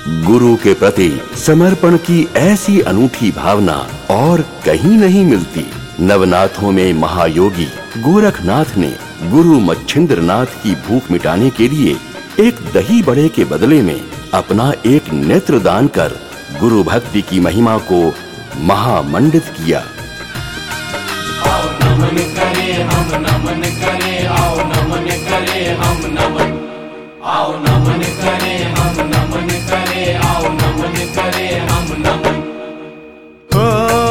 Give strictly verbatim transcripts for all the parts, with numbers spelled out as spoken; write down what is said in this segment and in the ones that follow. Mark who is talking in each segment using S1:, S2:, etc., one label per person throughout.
S1: गुरु के प्रति समर्पण की ऐसी अनूठी भावना और कहीं नहीं मिलती। नवनाथों में महायोगी गोरखनाथ ने गुरु मच्छिंद्रनाथ की भूख मिटाने के लिए एक दही बड़े के बदले में अपना एक नेत्र दान कर गुरु भक्ति की महिमा को महामंडित किया।
S2: आओ नमन करे हम नमन करे, आओ नमन करे हम नमन, आओ नमन करे हम नमन करे, आओ नमन करे हम नमन।
S3: ओ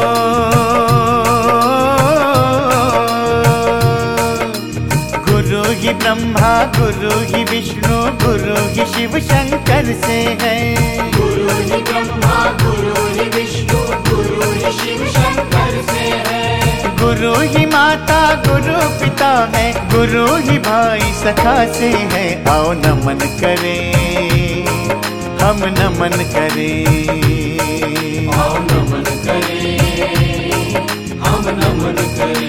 S3: गुरु ही ब्रह्मा गुरु ही विष्णु गुरु ही शिव शंकर से है।
S2: गुरु ही ब्रह्मा गुरु ही विष्णु गुरु ही शिव शंकर से है।
S3: गुरु ही माता गुरु पिता है, गुरु ही भाई सखा से है। आओ नमन करें हम नमन करें,
S2: आओ नमन करें हम नमन करें।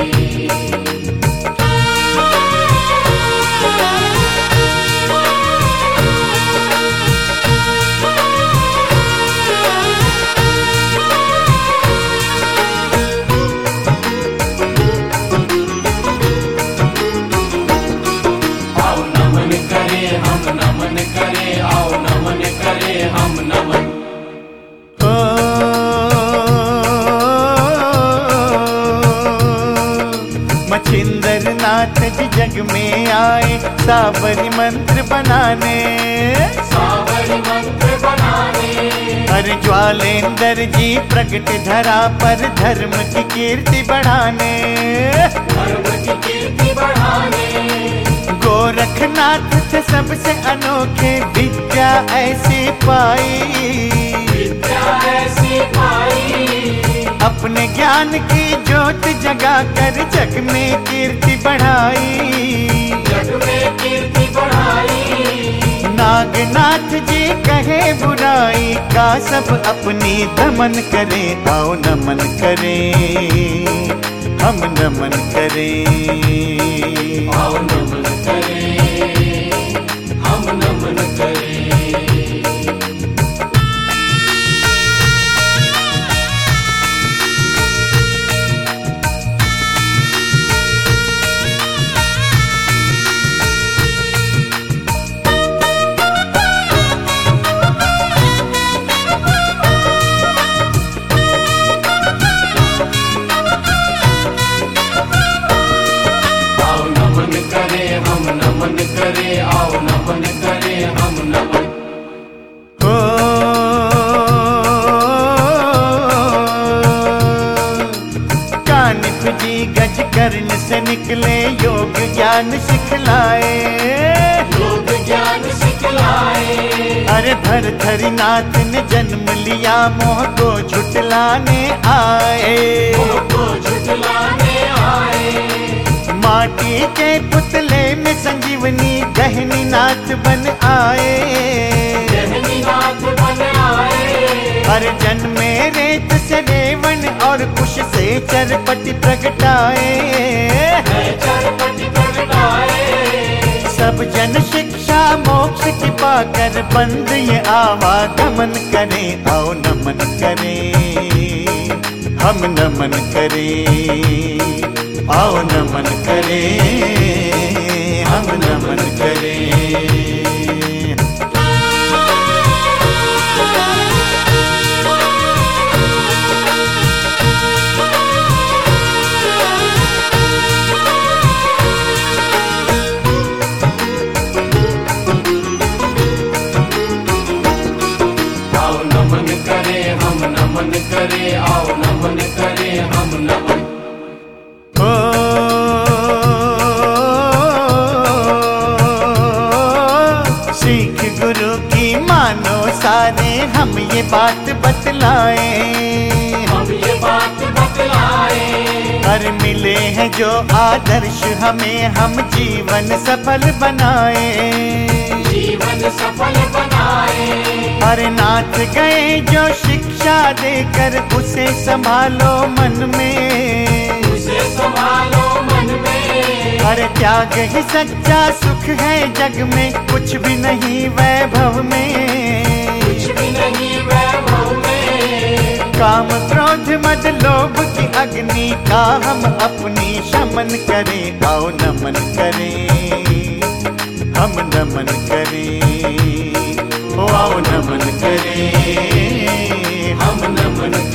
S2: हम नमन करे, आओ नमन करे हम नमन।
S3: ओ मच्छिंद्रनाथ जी जग में आए सावरी मंत्र बनाने,
S2: सावरी मंत्र बनाने।
S3: हर ज्वालेंद्र जी प्रगट धरा पर धर्म की कीर्ति बढ़ाने,
S2: धर्म की कीर्ति बढ़ाने।
S3: गोरखनाथ थे सबसे अनोखे विद्या ऐसी पाई,
S2: विद्या ऐसी पाई।
S3: अपने ज्ञान की ज्योत जगा कर जग में कीर्ति बढ़ाई,
S2: जग में कीर्ति बढ़ाई।
S3: नागनाथ जी कहे बुराई का सब अपनी दमन करें। आओ नमन करें हम नमन करें,
S2: आओ नमन करें हम नमन करें। हम नमन करे, आओ नमन करे हम नमन।
S3: ओ कानिफ जी गज कर्ण से निकले योग ज्ञान सिखलाए,
S2: योग ज्ञान सिखलाए।
S3: अरे भरथरी नाथ ने जन्म लिया मोह को झुटलाने आए,
S2: मोह को झुटलाने आए।
S3: माटी के पुतले में संजीवनी गहनी नाथ बन आए,
S2: गहनी नाथ बन आए।
S3: हर जन्मे रेत से रेवण और कुश से चरपटी प्रगटाए,
S2: चरपटी प्रगटाए।
S3: सब जन शिक्षा मोक्ष की पाकर बंद ये आवागमन करें। आओ नमन करें हम नमन करें, आओ नमन करें हम नमन करें।
S2: आओ नमन करे हम नमन करे, आओ नमन करे हम नमन।
S3: ओ सीख गुरु की मानो सारे हम ये बात बतलाए,
S2: हम ये बात बतलाए।
S3: हर मिले हैं जो आदर्श हमें हम जीवन सफल बनाए,
S2: जीवन सफल बनाए।
S3: हर नाथ गए जो शिक्षा देकर उसे संभालो मन में,
S2: उसे संभालो मन में।
S3: हर त्याग ही सच्चा सुख है जग में, कुछ भी नहीं वैभव में।
S2: भी नहीं वैभव में।
S3: काम क्रोध मद लोभ की अग्नि का हम अपनी शमन करें, आओ नमन करें, हम नमन करें, ओ आओ नमन करें,
S2: हम नमन